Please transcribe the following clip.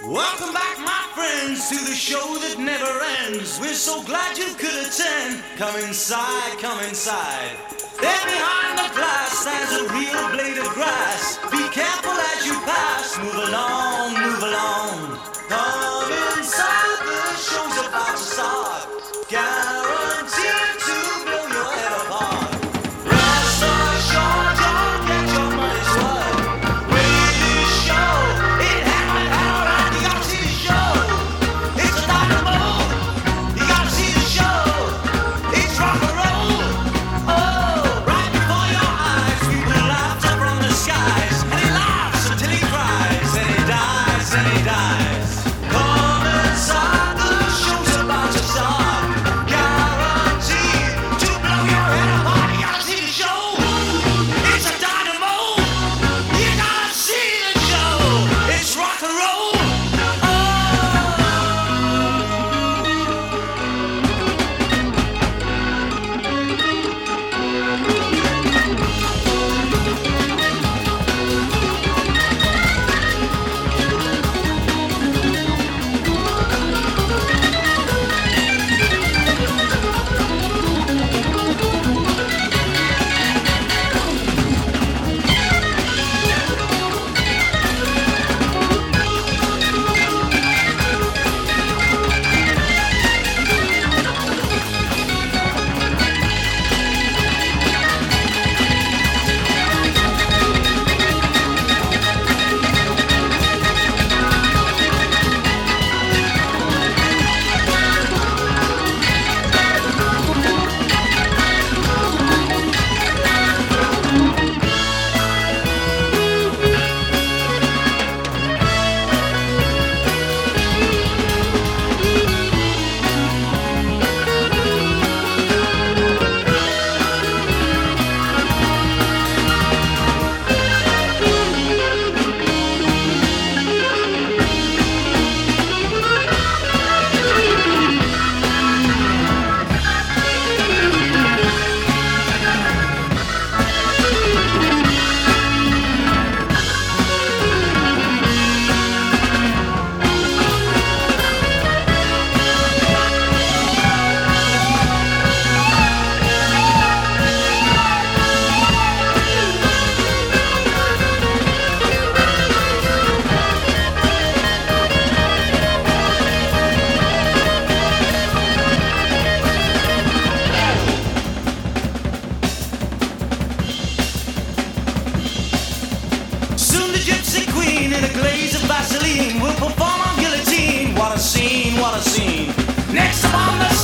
Welcome back, my friends, to the show that never ends. We're so glad you could attend. Come inside, come inside. There behind the glass stands a real blade of grass. Be careful as you pass. Move along, move along. Come inside, the show's about to start. Guaranteed to blow your head apart. Rest assured, you'll get your money's worth. Really show, it happened, all right. You gotta see the show. It's a dynamo. You gotta see the show. It's rock and roll. Oh, right before your eyes, people laugh up from the skies, and he laughs until he cries, and he dies, and he dies. Come inside, the show's about to start. Guaranteed to blow your head apart. You gotta see the show. It's a dynamo. You gotta see the show. It's rock and roll. Soon the gypsy queen in a glaze of Vaseline will perform on guillotine. What a scene, what a scene. Next up on the